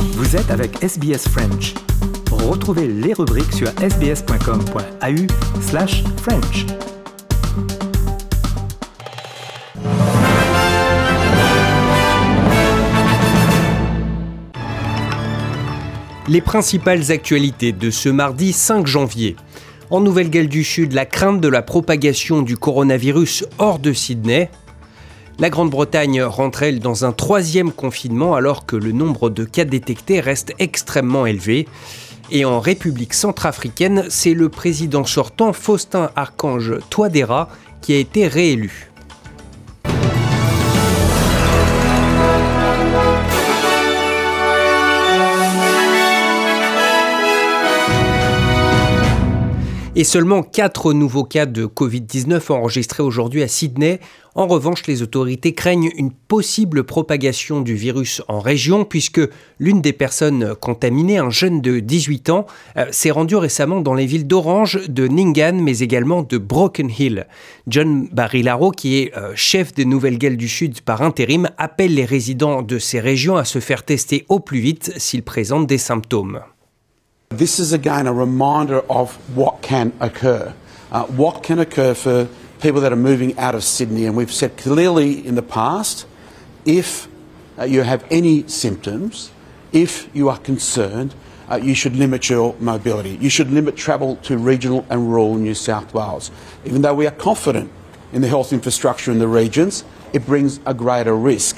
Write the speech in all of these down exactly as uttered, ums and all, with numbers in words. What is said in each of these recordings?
Vous êtes avec S B S French. Retrouvez les rubriques sur sbs.com.au slash French. Les principales actualités de ce mardi cinq janvier. En Nouvelle-Galles du Sud, la crainte de la propagation du coronavirus hors de Sydney. La Grande-Bretagne rentre, elle, dans un troisième confinement alors que le nombre de cas détectés reste extrêmement élevé. Et en République centrafricaine, c'est le président sortant Faustin Archange Touadéra qui a été réélu. Et seulement quatre nouveaux cas de covid dix-neuf enregistrés aujourd'hui à Sydney. En revanche, les autorités craignent une possible propagation du virus en région puisque l'une des personnes contaminées, un jeune de dix-huit ans, euh, s'est rendu récemment dans les villes d'Orange, de Nyngan, mais également de Broken Hill. John Barilaro, qui est euh, chef des Nouvelle-Galles du Sud par intérim, appelle les résidents de ces régions à se faire tester au plus vite s'ils présentent des symptômes. This is again a reminder of what can occur. Uh, what can occur for people that are moving out of Sydney. And we've said clearly in the past, if uh, you have any symptoms, if you are concerned, uh, you should limit your mobility. You should limit travel to regional and rural New South Wales. Even though we are confident in the health infrastructure in the regions, it brings a greater risk.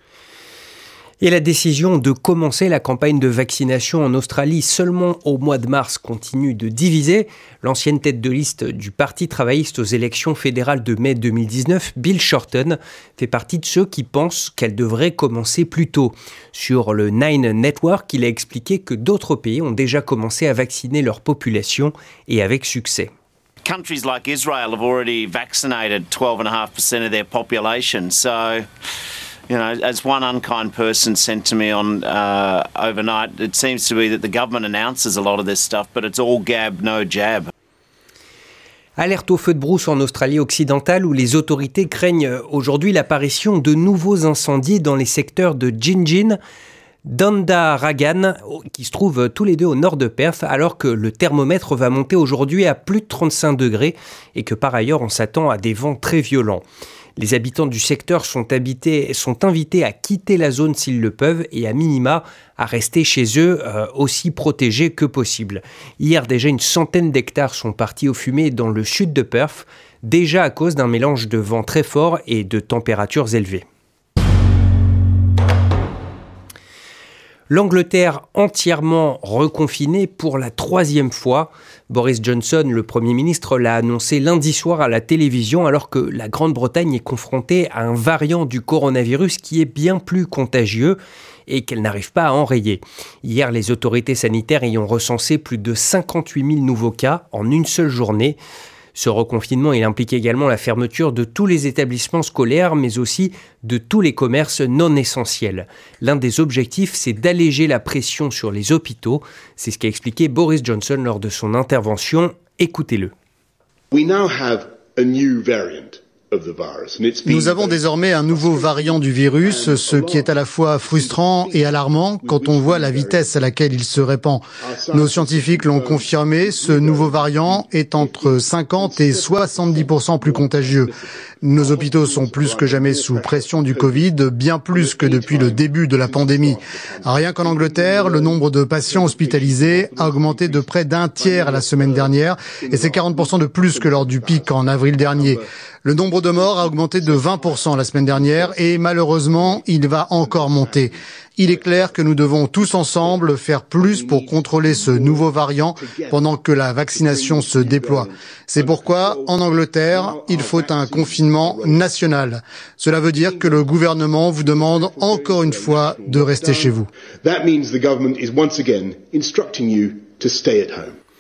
Et la décision de commencer la campagne de vaccination en Australie seulement au mois de mars continue de diviser. L'ancienne tête de liste du Parti travailliste aux élections fédérales de mai deux mille dix-neuf, Bill Shorten, fait partie de ceux qui pensent qu'elle devrait commencer plus tôt. Sur le Nine Network, il a expliqué que d'autres pays ont déjà commencé à vacciner leur population et avec succès. Countries like Israel have already vaccinated twelve point five percent of their population, so... You know, as one unkind person sent to me on uh, overnight, it seems to be that the government announces a lot of this stuff, but it's all gab, no jab. Alerte au feu de brousse en Australie occidentale où les autorités craignent aujourd'hui l'apparition de nouveaux incendies dans les secteurs de Gingin, Dundaragan, qui se trouvent tous les deux au nord de Perth, alors que le thermomètre va monter aujourd'hui à plus de trente-cinq degrés et que par ailleurs on s'attend à des vents très violents. Les habitants du secteur sont, habités, sont invités à quitter la zone s'ils le peuvent et à minima à rester chez eux euh, aussi protégés que possible. Hier déjà une centaine d'hectares sont partis au fumée dans le sud de Perth, déjà à cause d'un mélange de vent très fort et de températures élevées. L'Angleterre entièrement reconfinée pour la troisième fois. Boris Johnson, le Premier ministre, l'a annoncé lundi soir à la télévision alors que la Grande-Bretagne est confrontée à un variant du coronavirus qui est bien plus contagieux et qu'elle n'arrive pas à enrayer. Hier, les autorités sanitaires y ont recensé plus de cinquante-huit mille nouveaux cas en une seule journée. Ce reconfinement, il implique également la fermeture de tous les établissements scolaires, mais aussi de tous les commerces non essentiels. L'un des objectifs, c'est d'alléger la pression sur les hôpitaux. C'est ce qu'a expliqué Boris Johnson lors de son intervention. Écoutez-le. We now have a new variant. Nous avons désormais un nouveau variant du virus, ce qui est à la fois frustrant et alarmant quand on voit la vitesse à laquelle il se répand. Nos scientifiques l'ont confirmé, ce nouveau variant est entre cinquante et soixante-dix pour cent plus contagieux. Nos hôpitaux sont plus que jamais sous pression du Covid, bien plus que depuis le début de la pandémie. Rien qu'en Angleterre, le nombre de patients hospitalisés a augmenté de près d'un tiers la semaine dernière et c'est quarante pour cent de plus que lors du pic en avril dernier. Le nombre de morts a augmenté de vingt pour cent la semaine dernière et malheureusement, il va encore monter. Il est clair que nous devons tous ensemble faire plus pour contrôler ce nouveau variant pendant que la vaccination se déploie. C'est pourquoi, en Angleterre, il faut un confinement national. Cela veut dire que le gouvernement vous demande encore une fois de rester chez vous. That means the government is once again instructing you to stay at home.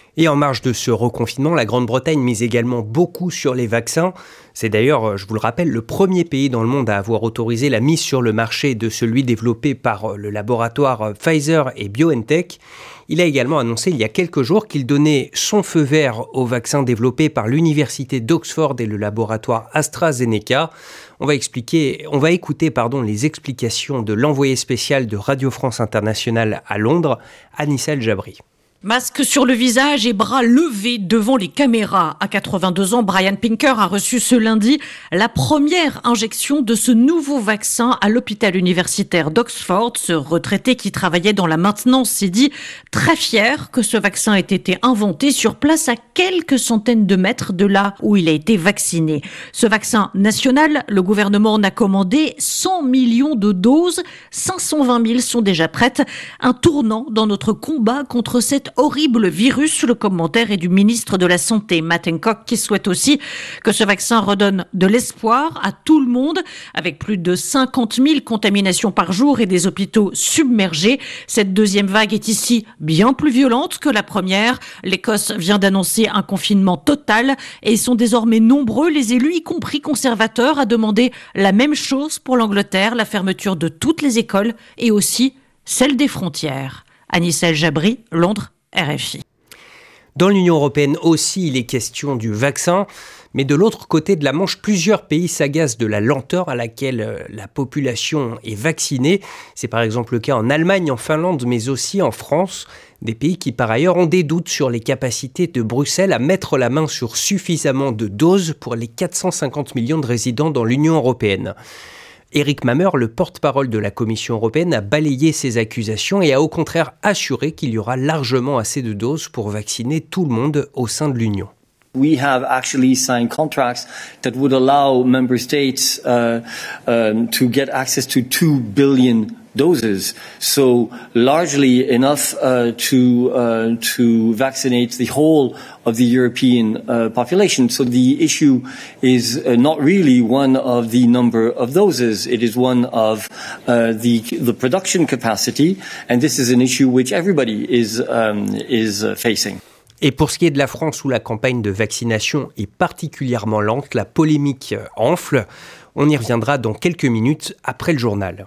Et en marge de ce reconfinement, la Grande-Bretagne mise également beaucoup sur les vaccins. C'est d'ailleurs, je vous le rappelle, le premier pays dans le monde à avoir autorisé la mise sur le marché de celui développé par le laboratoire Pfizer et BioNTech. Il a également annoncé il y a quelques jours qu'il donnait son feu vert au vaccin développé par l'université d'Oxford et le laboratoire AstraZeneca. On va expliquer, on va écouter pardon, les explications de l'envoyé spécial de Radio France Internationale à Londres, Anissa El Jabri. Masque sur le visage et bras levés devant les caméras. À quatre-vingt-deux ans, Brian Pinker a reçu ce lundi la première injection de ce nouveau vaccin à l'hôpital universitaire d'Oxford. Ce retraité qui travaillait dans la maintenance s'est dit très fier que ce vaccin ait été inventé sur place à quelques centaines de mètres de là où il a été vacciné. Ce vaccin national, le gouvernement en a commandé cent millions de doses. cinq cent vingt mille sont déjà prêtes. Un tournant dans notre combat contre cette horrible virus. Le commentaire est du ministre de la Santé, Matt Hancock, qui souhaite aussi que ce vaccin redonne de l'espoir à tout le monde. Avec plus de cinquante mille contaminations par jour et des hôpitaux submergés, cette deuxième vague est ici bien plus violente que la première. L'Écosse vient d'annoncer un confinement total et ils sont désormais nombreux, les élus, y compris conservateurs, à demander la même chose pour l'Angleterre, la fermeture de toutes les écoles et aussi celle des frontières. Anissa El Jabri, Londres, R F I. Dans l'Union européenne aussi, il est question du vaccin. Mais de l'autre côté de la Manche, plusieurs pays s'agacent de la lenteur à laquelle la population est vaccinée. C'est par exemple le cas en Allemagne, en Finlande, mais aussi en France. Des pays qui, par ailleurs, ont des doutes sur les capacités de Bruxelles à mettre la main sur suffisamment de doses pour les quatre cent cinquante millions de résidents dans l'Union européenne. Éric Mameur, le porte-parole de la Commission européenne, a balayé ces accusations et a au contraire assuré qu'il y aura largement assez de doses pour vacciner tout le monde au sein de l'Union. We have actually signed contracts that would allow member states uh, um, to get access to two billion doses, so largely enough uh, to uh, to vaccinate the whole of the European uh, population. So the issue is uh, not really one of the number of doses; it is one of uh, the the production capacity, and this is an issue which everybody is um, is uh, facing. Et pour ce qui est de la France, où la campagne de vaccination est particulièrement lente, la polémique enfle. On y reviendra dans quelques minutes après le journal.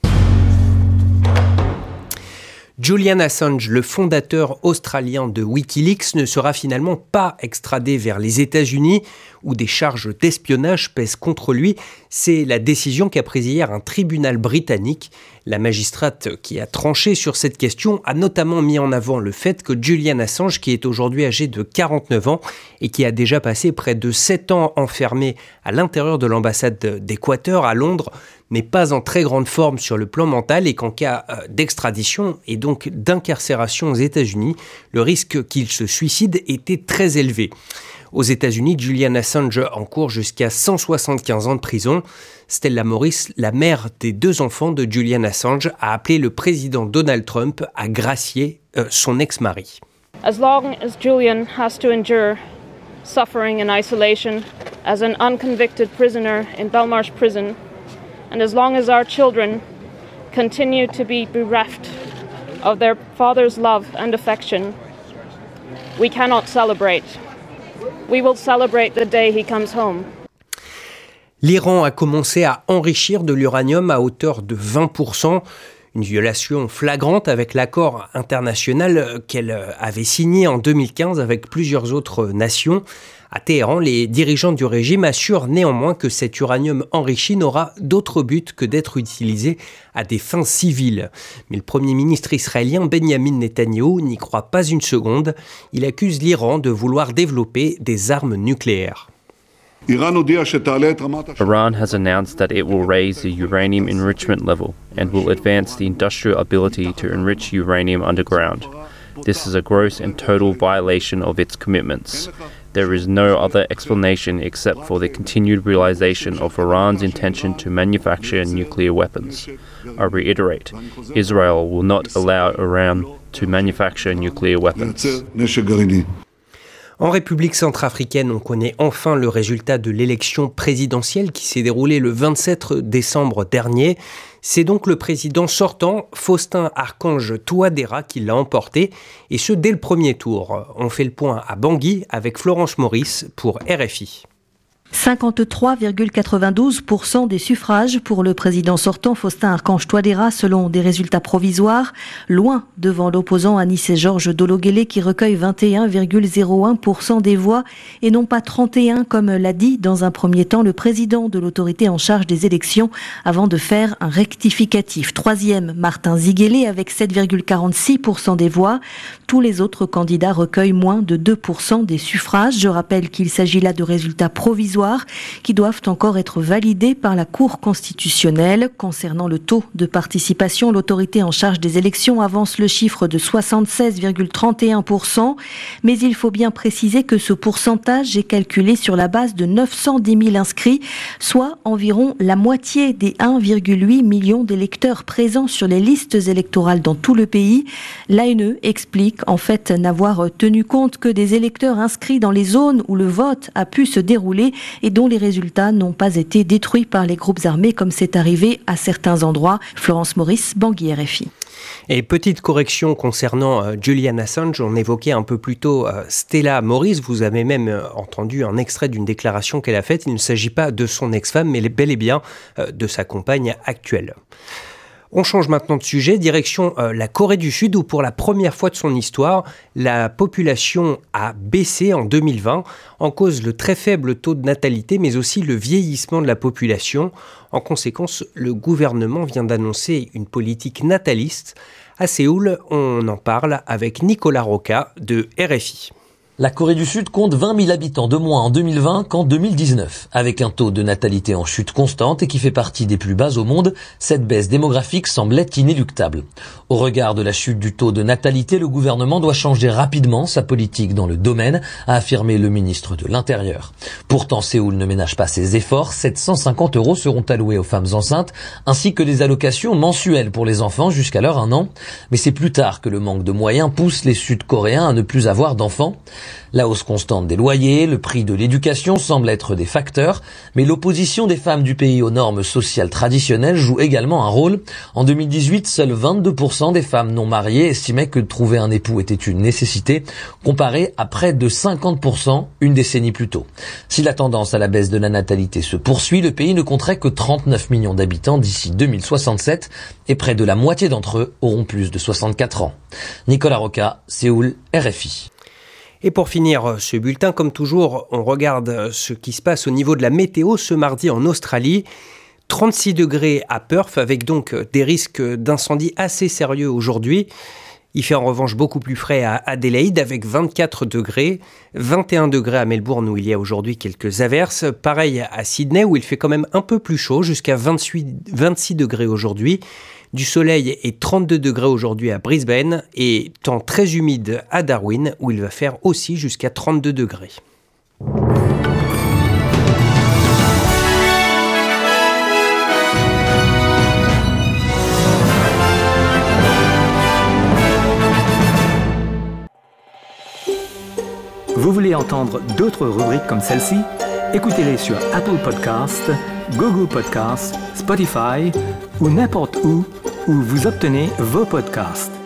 Julian Assange, le fondateur australien de Wikileaks, ne sera finalement pas extradé vers les États-Unis, où des charges d'espionnage pèsent contre lui. C'est la décision qu'a prise hier un tribunal britannique. La magistrate qui a tranché sur cette question a notamment mis en avant le fait que Julian Assange, qui est aujourd'hui âgé de quarante-neuf ans et qui a déjà passé près de sept ans enfermé à l'intérieur de l'ambassade d'Équateur à Londres, n'est pas en très grande forme sur le plan mental et qu'en cas d'extradition et donc d'incarcération aux États-Unis, le risque qu'il se suicide était très élevé. Aux États-Unis, Julian Assange encourt jusqu'à cent soixante-quinze ans de prison. Stella Morris, la mère des deux enfants de Julian Assange, a appelé le président Donald Trump à gracier euh, son ex-mari. As long as Julian has to endure suffering and isolation as an unconvicted prisoner in Belmarsh prison, and as long as our children continue to be bereft of their father's love and affection, we cannot celebrate. We will celebrate the day he comes home. L'Iran a commencé à enrichir de l'uranium à hauteur de vingt pour cent, une violation flagrante avec l'accord international qu'elle avait signé en deux mille quinze avec plusieurs autres nations. À Téhéran, les dirigeants du régime assurent néanmoins que cet uranium enrichi n'aura d'autre but que d'être utilisé à des fins civiles. Mais le Premier ministre israélien Benjamin Netanyahou n'y croit pas une seconde. Il accuse l'Iran de vouloir développer des armes nucléaires. Iran has announced that it will raise the uranium enrichment level and will advance the industrial ability to enrich uranium underground. This is a gross and total violation of its commitments. There is no other explanation except for the continued realization of Iran's intention to manufacture nuclear weapons. I reiterate, Israel will not allow Iran to manufacture nuclear weapons. En République centrafricaine, on connaît enfin le résultat de l'élection présidentielle qui s'est déroulée le vingt-sept décembre dernier. C'est donc le président sortant, Faustin Archange Touadéra, qui l'a emporté, et ce dès le premier tour. On fait le point à Bangui avec Florence Maurice pour R F I. cinquante-trois virgule quatre-vingt-douze pour cent des suffrages pour le président sortant Faustin Archange Touadéra selon des résultats provisoires, loin devant l'opposant Anicet-Georges Dologuélé qui recueille vingt et un virgule zéro un pour cent des voix et non pas trente et un comme l'a dit dans un premier temps le président de l'autorité en charge des élections avant de faire un rectificatif. Troisième, Martin Ziguélé avec sept virgule quarante-six pour cent des voix. Tous les autres candidats recueillent moins de deux pour cent des suffrages. Je rappelle qu'il s'agit là de résultats provisoires qui doivent encore être validés par la Cour constitutionnelle. Concernant le taux de participation, l'autorité en charge des élections avance le chiffre de soixante-seize virgule trente et un pour cent, mais il faut bien préciser que ce pourcentage est calculé sur la base de neuf cent dix mille inscrits, soit environ la moitié des un virgule huit million d'électeurs présents sur les listes électorales dans tout le pays. L'A N E explique en fait n'avoir tenu compte que des électeurs inscrits dans les zones où le vote a pu se dérouler et dont les résultats n'ont pas été détruits par les groupes armés comme c'est arrivé à certains endroits. Florence Maurice, Bangui, R F I. Et petite correction concernant euh, Julian Assange, on évoquait un peu plus tôt euh, Stella Morris, vous avez même euh, entendu un extrait d'une déclaration qu'elle a faite, il ne s'agit pas de son ex-femme mais bel et bien euh, de sa compagne actuelle. On change maintenant de sujet, direction euh, la Corée du Sud où pour la première fois de son histoire, la population a baissé en deux mille vingt, en cause le très faible taux de natalité mais aussi le vieillissement de la population. En conséquence, le gouvernement vient d'annoncer une politique nataliste. À Séoul, on en parle avec Nicolas Roca de R F I. La Corée du Sud compte vingt mille habitants de moins en deux mille vingt qu'en deux mille dix-neuf. Avec un taux de natalité en chute constante et qui fait partie des plus bas au monde, cette baisse démographique semble être inéluctable. Au regard de la chute du taux de natalité, le gouvernement doit changer rapidement sa politique dans le domaine, a affirmé le ministre de l'Intérieur. Pourtant, Séoul ne ménage pas ses efforts. sept cent cinquante euros seront alloués aux femmes enceintes, ainsi que des allocations mensuelles pour les enfants jusqu'alors un an. Mais c'est plus tard que le manque de moyens pousse les Sud-Coréens à ne plus avoir d'enfants. La hausse constante des loyers, le prix de l'éducation semblent être des facteurs, mais l'opposition des femmes du pays aux normes sociales traditionnelles joue également un rôle. En deux mille dix-huit, seuls vingt-deux pour cent des femmes non mariées estimaient que trouver un époux était une nécessité, comparé à près de cinquante pour cent une décennie plus tôt. Si la tendance à la baisse de la natalité se poursuit, le pays ne compterait que trente-neuf millions d'habitants d'ici deux mille soixante-sept et près de la moitié d'entre eux auront plus de soixante-quatre ans. Nicolas Roca, Séoul, R F I. Et pour finir ce bulletin, comme toujours, on regarde ce qui se passe au niveau de la météo ce mardi en Australie. trente-six degrés à Perth, avec donc des risques d'incendie assez sérieux aujourd'hui. Il fait en revanche beaucoup plus frais à Adélaïde avec vingt-quatre degrés, vingt et un degrés à Melbourne où il y a aujourd'hui quelques averses. Pareil à Sydney où il fait quand même un peu plus chaud, jusqu'à vingt-huit, vingt-six degrés aujourd'hui. Du soleil et trente-deux degrés aujourd'hui à Brisbane et temps très humide à Darwin où il va faire aussi jusqu'à trente-deux degrés. Vous voulez entendre d'autres rubriques comme celle-ci? Écoutez-les sur Apple Podcasts, Google Podcasts, Spotify ou n'importe où où vous obtenez vos podcasts.